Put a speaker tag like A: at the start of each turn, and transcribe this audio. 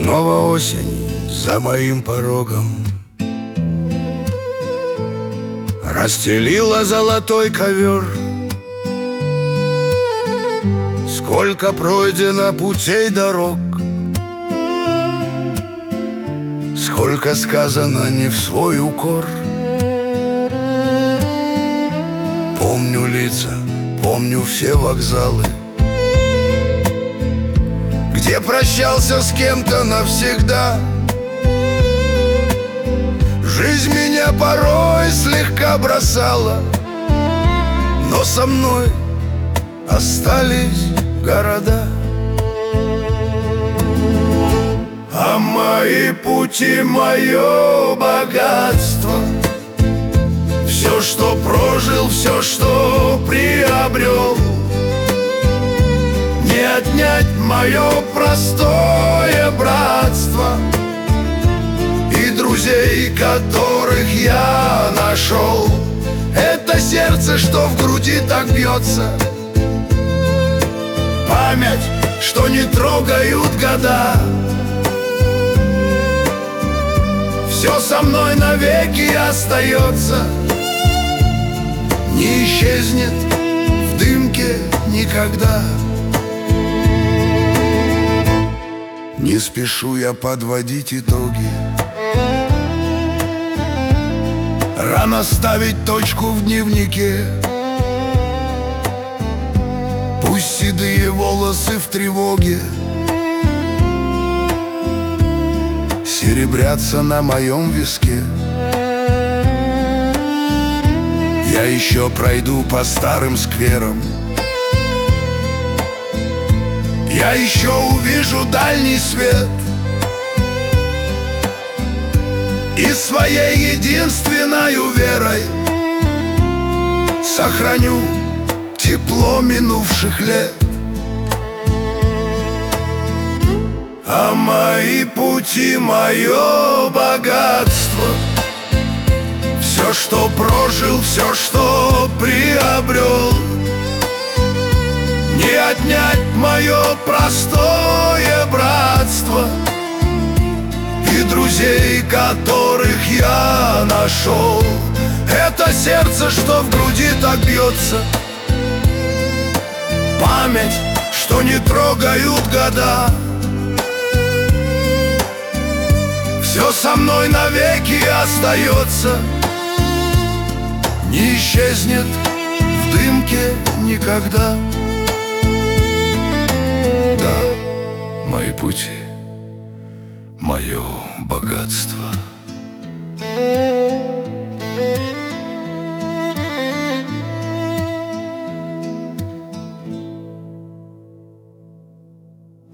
A: Снова осень за моим порогом расстелила золотой ковер. Сколько пройдено путей дорог, сколько сказано не в свой укор. Помню лица, помню все вокзалы, где прощался с кем-то навсегда. Жизнь меня порой слегка бросала, но со мной остались города. А мои пути — мое богатство. Все, что прожил, все, что приобрел, не отнять мое простое братство и друзей, которых я нашел. Это сердце, что в груди так бьется, память, что не трогают года. Все со мной навеки остается, не исчезнет в дымке никогда. Не спешу я подводить итоги, рано ставить точку в дневнике. Пусть седые волосы в тревоге серебрятся на моем виске. Я еще пройду по старым скверам, я еще увижу дальний свет и своей единственною верой сохраню тепло минувших лет. А мои пути — мое богатство. Все, что прожил, все, что приобрел, не отнять мое простое братство и друзей, которых я нашел. Это сердце, что в груди так бьется, память, что не трогают года. Все со мной навеки остается, не исчезнет в дымке никогда. Да, мои пути — мое богатство.